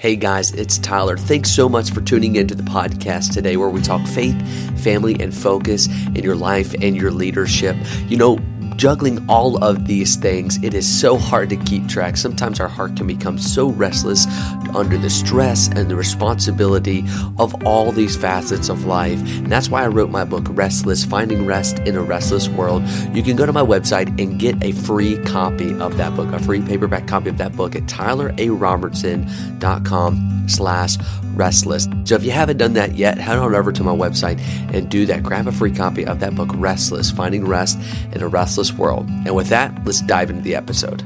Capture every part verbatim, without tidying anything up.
Hey guys, it's Tyler. Thanks so much for tuning into the podcast today where we talk faith, family, and focus in your life and your leadership. You know, juggling all of these things, it is so hard to keep track. Sometimes our heart can become so restless under the stress and the responsibility of all these facets of life. And that's why I wrote my book, Restless, Finding Rest in a Restless World. You can go to my website and get a free copy of that book, a free paperback copy of that book at tylerarobertson.com slash restless. So if you haven't done that yet, head on over to my website and do that. Grab a free copy of that book, Restless, Finding Rest in a Restless World. And with that, let's dive into the episode.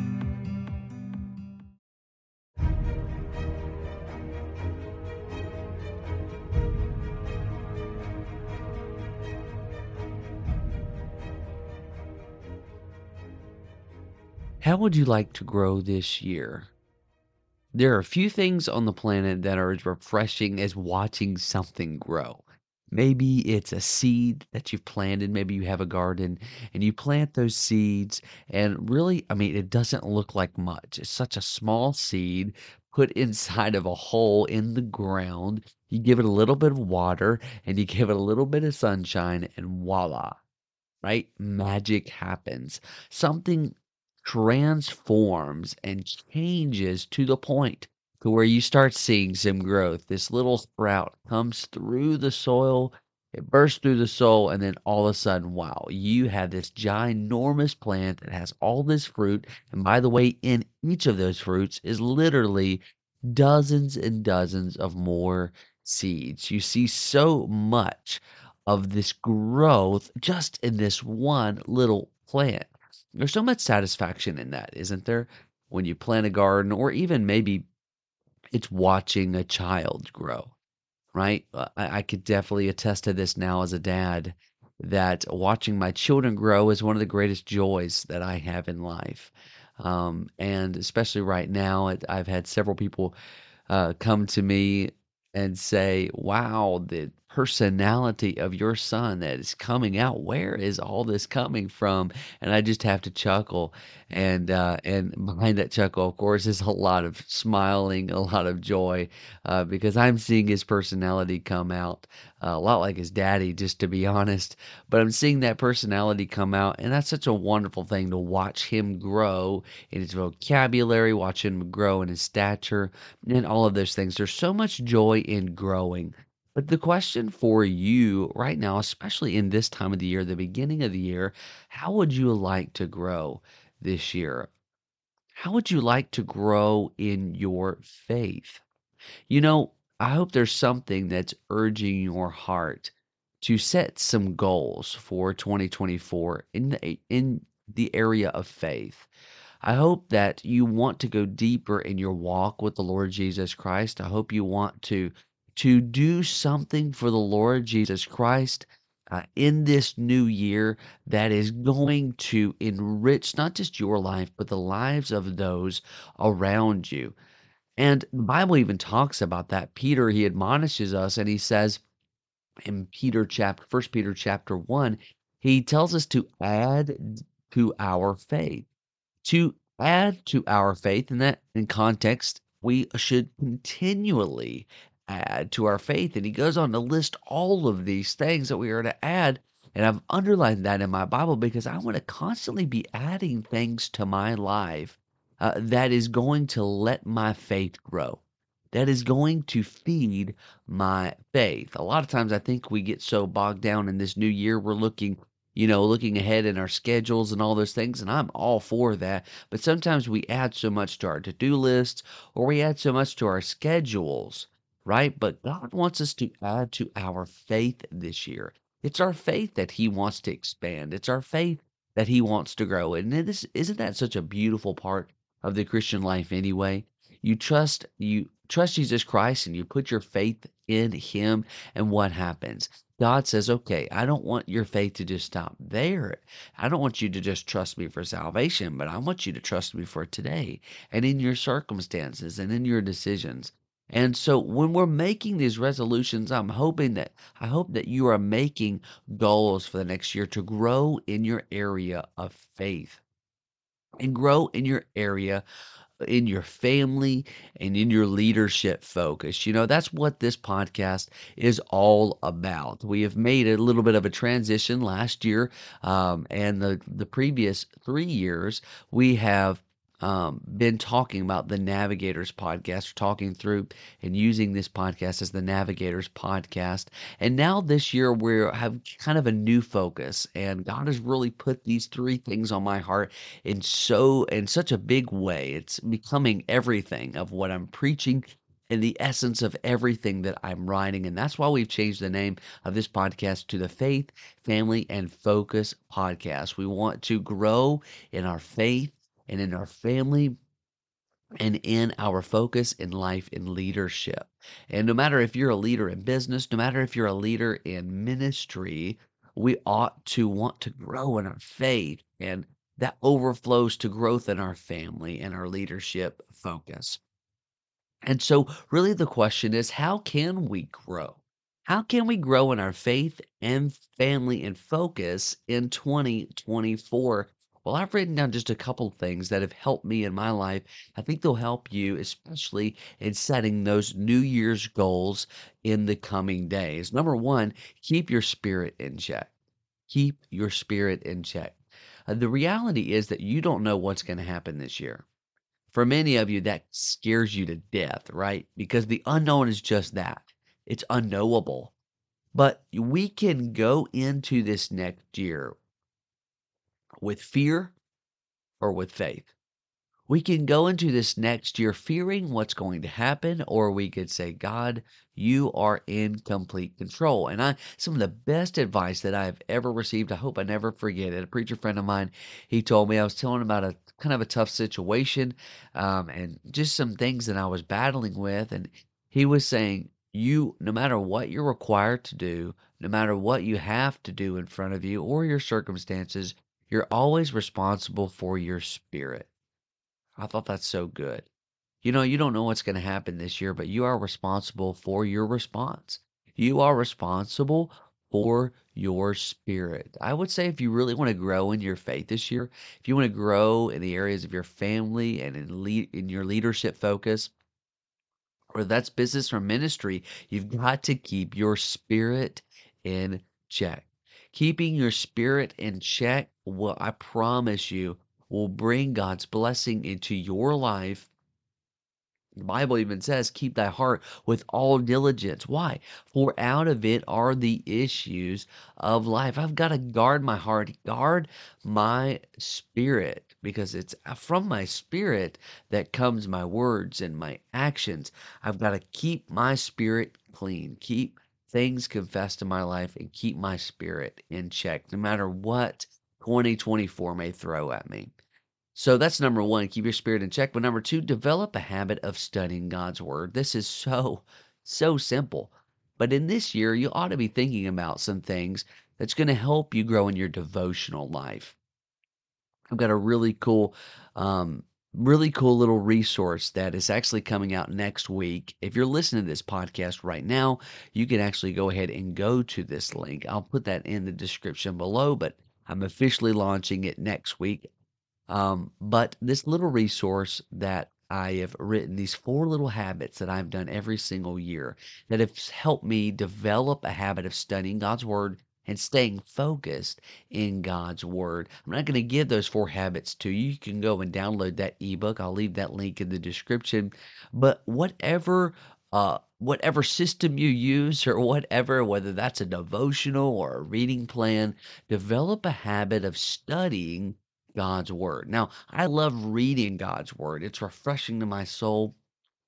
How would you like to grow this year? There are a few things on the planet that are as refreshing as watching something grow. Maybe it's a seed that you've planted. Maybe you have a garden and you plant those seeds, and really, I mean, it doesn't look like much. It's such a small seed put inside of a hole in the ground. You give it a little bit of water and you give it a little bit of sunshine, and voila, right? Magic happens. Something transforms and changes to the point to where you start seeing some growth. This little sprout comes through the soil, it bursts through the soil, and then all of a sudden, wow, you have this ginormous plant that has all this fruit. And by the way, in each of those fruits is literally dozens and dozens of more seeds. You see so much of this growth just in this one little plant. There's so much satisfaction in that, isn't there? When you plant a garden, or even maybe it's watching a child grow, right? Uh, I, I could definitely attest to this now as a dad, that watching my children grow is one of the greatest joys that I have in life. Um, and especially right now, it, I've had several people uh, come to me and say, "Wow, the personality of your son that is coming out. Where is all this coming from?" And I just have to chuckle. And uh, and behind that chuckle, of course, is a lot of smiling, a lot of joy, uh, because I'm seeing his personality come out uh, a lot like his daddy, just to be honest. But I'm seeing that personality come out, and that's such a wonderful thing to watch him grow in his vocabulary, watch him grow in his stature and all of those things. There's so much joy in growing. But the question for you right now, especially in this time of the year, the beginning of the year, how would you like to grow this year? How would you like to grow in your faith? You know, I hope there's something that's urging your heart to set some goals for twenty twenty-four in the, in the area of faith. I hope that you want to go deeper in your walk with the Lord Jesus Christ. I hope you want to to do something for the Lord Jesus Christ uh, in this new year that is going to enrich not just your life, but the lives of those around you. And the Bible even talks about that. Peter, he admonishes us and he says in Peter chapter First Peter chapter one, he tells us to add to our faith. To add to our faith, in that in context, we should continually add to our faith. And he goes on to list all of these things that we are to add. And I've underlined that in my Bible because I want to constantly be adding things to my life uh, that is going to let my faith grow, that is going to feed my faith. A lot of times I think we get so bogged down in this new year, we're looking you know, looking ahead in our schedules and all those things, and I'm all for that. But sometimes we add so much to our to-do lists, or we add so much to our schedules, right? But God wants us to add to our faith this year. It's our faith that He wants to expand. It's our faith that He wants to grow. And this isn't that such a beautiful part of the Christian life anyway? You trust you trust Jesus Christ and you put your faith in Him, and what happens? God says, okay, I don't want your faith to just stop there. I don't want you to just trust me for salvation, but I want you to trust me for today and in your circumstances and in your decisions. And so when we're making these resolutions, I'm hoping that I hope that you are making goals for the next year to grow in your area of faith and grow in your area in your family and in your leadership focus. You know, that's what this podcast is all about. We have made a little bit of a transition last year, um, and the the previous three years. We have um, been talking about the Navigators podcast, talking through and using this podcast as the Navigators podcast. And now this year we have kind of a new focus, and God has really put these three things on my heart in so in such a big way. It's becoming everything of what I'm preaching and the essence of everything that I'm writing. And that's why we've changed the name of this podcast to the Faith, Family, and Focus Podcast. We want to grow in our faith and in our family and in our focus in life and leadership. And no matter if you're a leader in business, no matter if you're a leader in ministry, we ought to want to grow in our faith, and that overflows to growth in our family and our leadership focus. And so, really, the question is, how can we grow? How can we grow in our faith and family and focus in twenty twenty-four? Well, I've written down just a couple things that have helped me in my life. I think they'll help you, especially in setting those New Year's goals in the coming days. Number one, keep your spirit in check. Keep your spirit in check. Uh, the reality is that you don't know what's going to happen this year. For many of you, that scares you to death, right? Because the unknown is just that. It's unknowable. But we can go into this next year with fear or with faith. We can go into this next year fearing what's going to happen, or we could say, God, you are in complete control. And I, some of the best advice that I've ever received, I hope I never forget it. A preacher friend of mine, he told me, I was telling him about a kind of a tough situation, um, and just some things that I was battling with. And he was saying, you, no matter what you're required to do, no matter what you have to do in front of you or your circumstances, you're always responsible for your spirit. I thought that's so good. You know, you don't know what's going to happen this year, but you are responsible for your response. You are responsible for your spirit. I would say if you really want to grow in your faith this year, if you want to grow in the areas of your family and in lead, in your leadership focus, or that's business or ministry, you've got to keep your spirit in check. Keeping your spirit in check, well, I promise you, will bring God's blessing into your life. The Bible even says, keep thy heart with all diligence. Why? For out of it are the issues of life. I've got to guard my heart, guard my spirit, because it's from my spirit that comes my words and my actions. I've got to keep my spirit clean, keep things confessed in my life, and keep my spirit in check, no matter what twenty twenty-four may throw at me. So that's number one, keep your spirit in check. But number two, develop a habit of studying God's word. This is so, so simple. But in this year, you ought to be thinking about some things that's going to help you grow in your devotional life. I've got a really cool, um, really cool little resource that is actually coming out next week. If you're listening to this podcast right now, you can actually go ahead and go to this link. I'll put that in the description below, but I'm officially launching it next week. Um, but this little resource that I have written, these four little habits that I've done every single year that have helped me develop a habit of studying God's Word and staying focused in God's Word. I'm not going to give those four habits to you. You can go and download that ebook. I'll leave that link in the description. But whatever uh, whatever system you use or whatever, whether that's a devotional or a reading plan, develop a habit of studying God's word. Now, I love reading God's word. It's refreshing to my soul,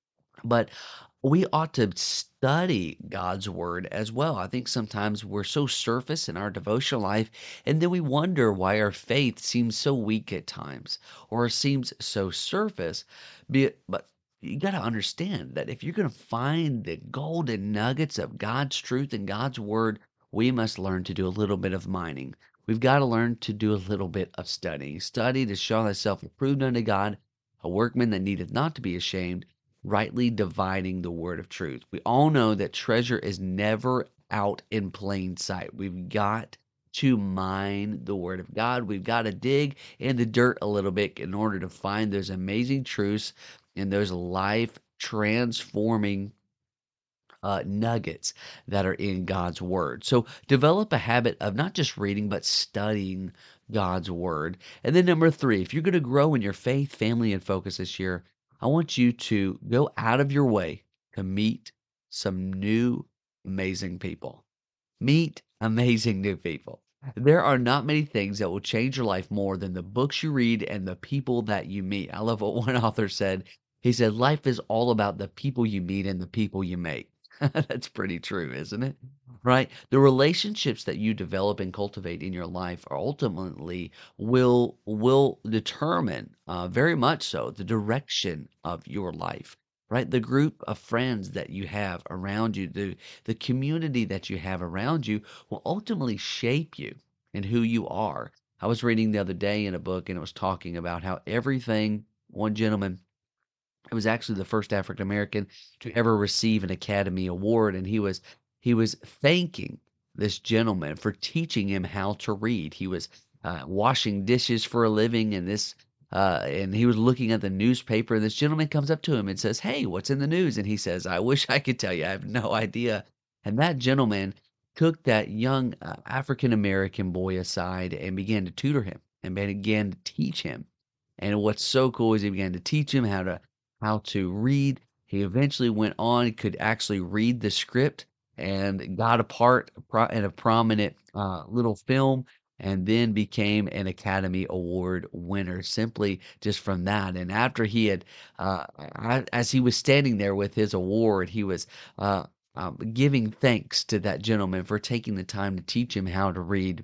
but we ought to study God's word as well. I think sometimes we're so surface in our devotional life, and then we wonder why our faith seems so weak at times or seems so surface. Be- But you got to understand that if you're going to find the golden nuggets of God's truth and God's word, we must learn to do a little bit of mining. We've got to learn to do a little bit of studying. Study to show thyself approved unto God, a workman that needeth not to be ashamed, rightly dividing the word of truth. We all know that treasure is never out in plain sight. We've got to mine the Word of God. We've got to dig in the dirt a little bit in order to find those amazing truths and those life transforming uh, nuggets that are in God's Word. So develop a habit of not just reading, but studying God's Word. And then, number three, if you're going to grow in your faith, family, and focus this year, I want you to go out of your way to meet some new, amazing people. Meet amazing new people. There are not many things that will change your life more than the books you read and the people that you meet. I love what one author said. He said, "Life is all about the people you meet and the people you make." That's pretty true, isn't it? Right? The relationships that you develop and cultivate in your life are ultimately will will determine uh, very much so the direction of your life. Right? The group of friends that you have around you, the the community that you have around you will ultimately shape you and who you are. I was reading the other day in a book and it was talking about how everything, one gentleman, it was actually the first African American to ever receive an Academy Award, and he was he was thanking this gentleman for teaching him how to read. He was uh, washing dishes for a living, and this uh, and he was looking at the newspaper. And this gentleman comes up to him and says, "Hey, what's in the news?" And he says, "I wish I could tell you. I have no idea." And that gentleman took that young uh, African American boy aside and began to tutor him and began to teach him. And what's so cool is he began to teach him how to how to read. He eventually went on, could actually read the script and got a part pro- in a prominent uh, little film and then became an Academy Award winner simply just from that. And after he had, uh, a- as he was standing there with his award, he was uh, um, giving thanks to that gentleman for taking the time to teach him how to read.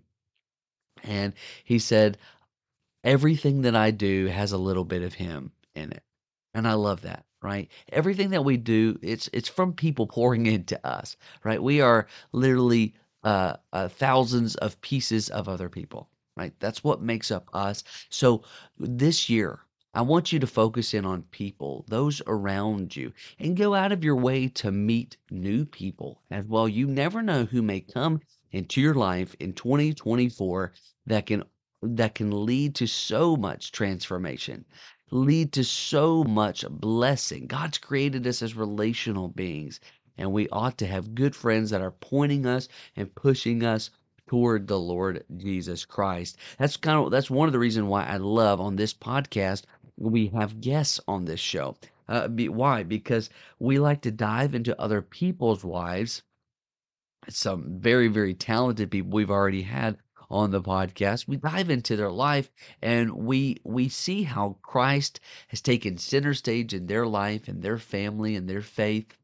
And he said, "Everything that I do has a little bit of him in it." And I love that, right? Everything that we do, it's it's from people pouring into us, right? We are literally uh, uh, thousands of pieces of other people, right? That's what makes up us. So this year, I want you to focus in on people, those around you, and go out of your way to meet new people as well. You never know who may come into your life in twenty twenty-four that can that can lead to so much transformation, lead to so much blessing. God's created us as relational beings, and we ought to have good friends that are pointing us and pushing us toward the Lord Jesus Christ. That's kind of that's one of the reasons why I love on this podcast we have guests on this show. Uh, be, why? Because we like to dive into other people's lives, some very, very talented people we've already had on the podcast. We dive into their life and we we see how Christ has taken center stage in their life and their family and their faith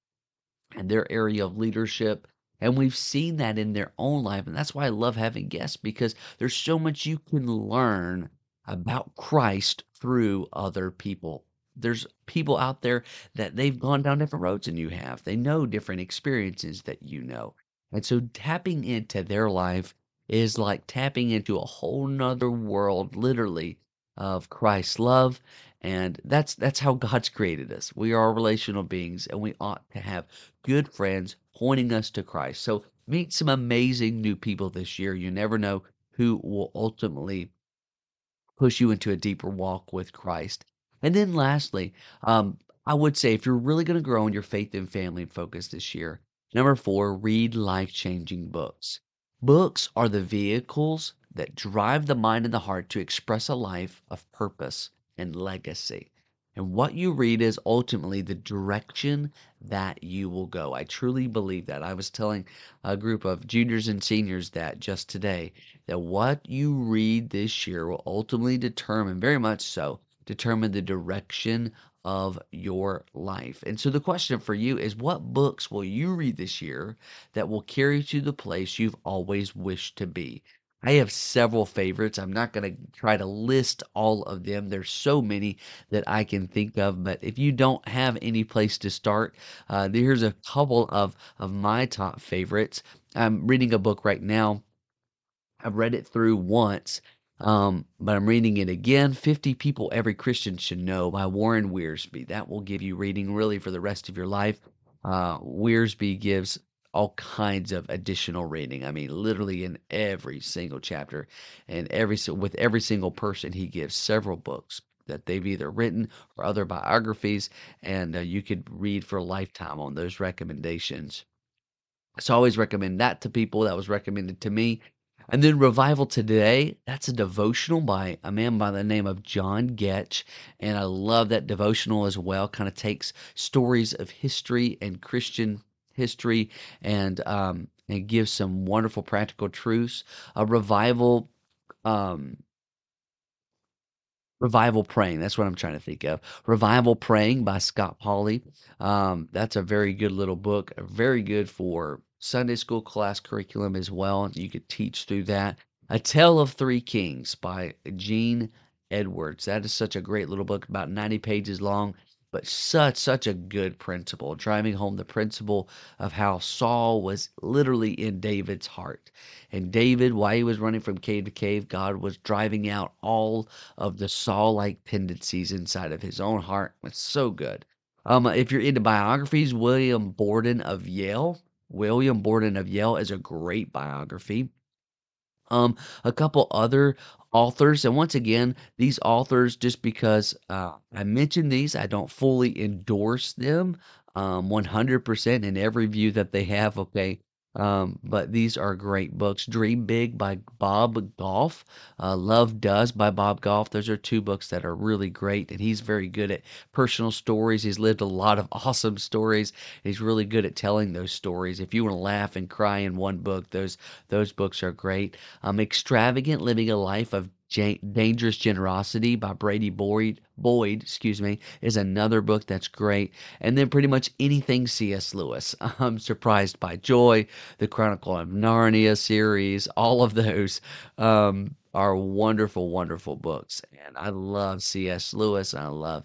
and their area of leadership. And we've seen that in their own life. And that's why I love having guests because there's so much you can learn about Christ through other people. There's people out there that they've gone down different roads than you have. They know different experiences that you know. And so tapping into their life is like tapping into a whole nother world, literally, of Christ's love. And that's that's how God's created us. We are relational beings and we ought to have good friends pointing us to Christ. So meet some amazing new people this year. You never know who will ultimately push you into a deeper walk with Christ. And then lastly, um, I would say if you're really going to grow in your faith and family focus this year, number four, read life changing books. Books are the vehicles that drive the mind and the heart to express a life of purpose and legacy. And what you read is ultimately the direction that you will go. I truly believe that. I was telling a group of juniors and seniors that just today that what you read this year will ultimately determine, very much so, determine the direction of your life. And so the question for you is what books will you read this year that will carry you to the place you've always wished to be? I have several favorites. I'm not going to try to list all of them. There's so many that I can think of, but if you don't have any place to start, uh, here's a couple of, of my top favorites. I'm reading a book right now. I've read it through once, um, but I'm reading it again. fifty People Every Christian Should Know by Warren Wiersbe. That will give you reading really for the rest of your life. Uh, Wiersbe gives all kinds of additional reading. I mean, literally in every single chapter and every si- with every single person, he gives several books that they've either written or other biographies, and uh, you could read for a lifetime on those recommendations. So I always recommend that to people. That was recommended to me. And then Revival Today, that's a devotional by a man by the name of John Getch. And I love that devotional as well. Kind of takes stories of history and Christian history and um, and gives some wonderful practical truths. A revival um, Revival Praying, that's what I'm trying to think of. Revival Praying by Scott Pauley. Um, that's a very good little book, uh, very good for Sunday school class curriculum as well. You could teach through that. A Tale of Three Kings by Gene Edwards. That is such a great little book, about ninety pages long, but such such a good principle, driving home the principle of how Saul was literally in David's heart. And David, while he was running from cave to cave, God was driving out all of the Saul-like tendencies inside of his own heart. It's so good. Um, if you're into biographies, William Borden of Yale, William Borden of Yale is a great biography. Um, a couple other authors, and once again, these authors, just because uh, I mentioned these, I don't fully endorse them um, one hundred percent in every view that they have, okay? Um, but these are great books. Dream Big by Bob Goff, uh, Love Does by Bob Goff. Those are two books that are really great, and he's very good at personal stories. He's lived a lot of awesome stories. He's really good at telling those stories. If you want to laugh and cry in one book, those those books are great. Um, Extravagant Living a Life of Ja- Dangerous Generosity by Brady Boyd, Boyd, excuse me, is another book that's great. And then pretty much anything C S. Lewis. I'm Surprised by Joy, the Chronicle of Narnia series, all of those um, are wonderful, wonderful books. And I love C S. Lewis. And I love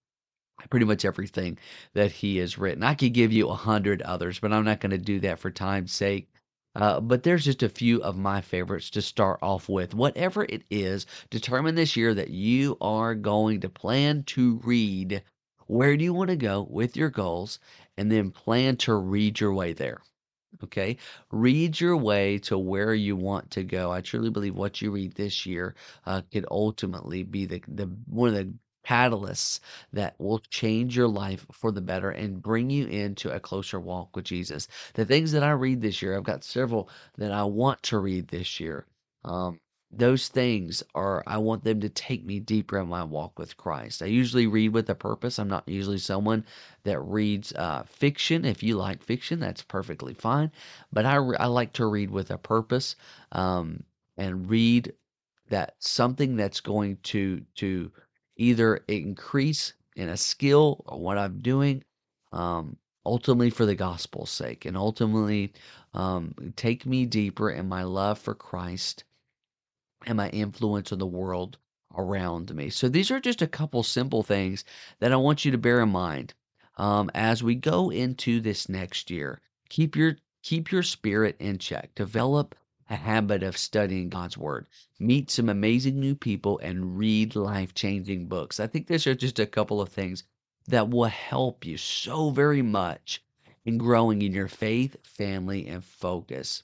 pretty much everything that he has written. I could give you a hundred others, but I'm not going to do that for time's sake. Uh, but there's just a few of my favorites to start off with. Whatever it is, determine this year that you are going to plan to read. Where do you want to go with your goals? And then plan to read your way there. Okay. Read your way to where you want to go. I truly believe what you read this year uh, could ultimately be the, the one of the catalysts that will change your life for the better and bring you into a closer walk with Jesus. The things that I read this year, I've got several that I want to read this year. Um, those things are, I want them to take me deeper in my walk with Christ. I usually read with a purpose. I'm not usually someone that reads uh, fiction. If you like fiction, that's perfectly fine. But I, re- I like to read with a purpose um, and read that something that's going to to either increase in a skill or what I'm doing, um, ultimately for the gospel's sake, and ultimately um, take me deeper in my love for Christ and my influence on the world around me. So these are just a couple simple things that I want you to bear in mind um, as we go into this next year. Keep your keep your spirit in check. Develop a habit of studying God's word. Meet some amazing new people and read life-changing books. I think these are just a couple of things that will help you so very much in growing in your faith, family, and focus,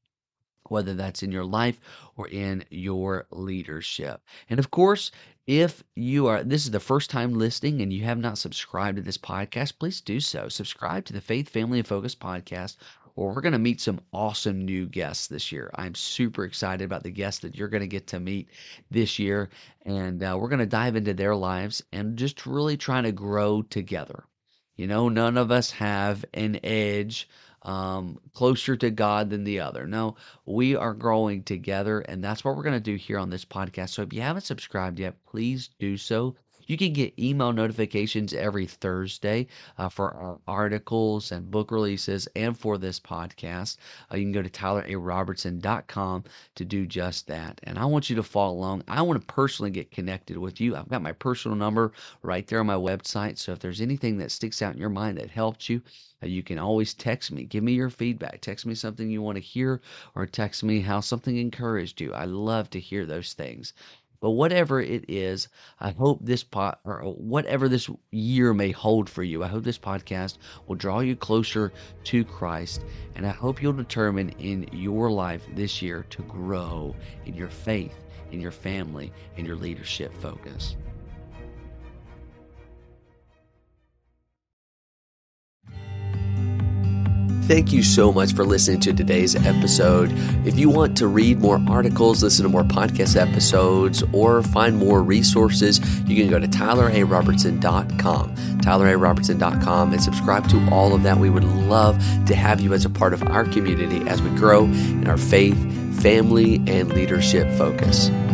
whether that's in your life or in your leadership. And of course, if you are this is the first time listening and you have not subscribed to this podcast, please do so. Subscribe to the Faith, Family, and Focus podcast, or we're going to meet some awesome new guests this year. I'm super excited about the guests that you're going to get to meet this year, and uh, we're going to dive into their lives and just really trying to grow together. You know, none of us have an edge um, closer to God than the other. No, we are growing together, and that's what we're going to do here on this podcast. So if you haven't subscribed yet, please do so. You can get email notifications every Thursday uh, for our articles and book releases and for this podcast. Uh, you can go to tyler a robertson dot com to do just that. And I want you to follow along. I want to personally get connected with you. I've got my personal number right there on my website. So if there's anything that sticks out in your mind that helped you, uh, you can always text me. Give me your feedback. Text me something you want to hear or text me how something encouraged you. I love to hear those things. But whatever it is, I hope this pot or whatever this year may hold for you, I hope this podcast will draw you closer to Christ. And I hope you'll determine in your life this year to grow in your faith, in your family, in your leadership focus. Thank you so much for listening to today's episode. If you want to read more articles, listen to more podcast episodes, or find more resources, you can go to tyler a robertson dot com, tyler a robertson dot com, and subscribe to all of that. We would love to have you as a part of our community as we grow in our faith, family, and leadership focus.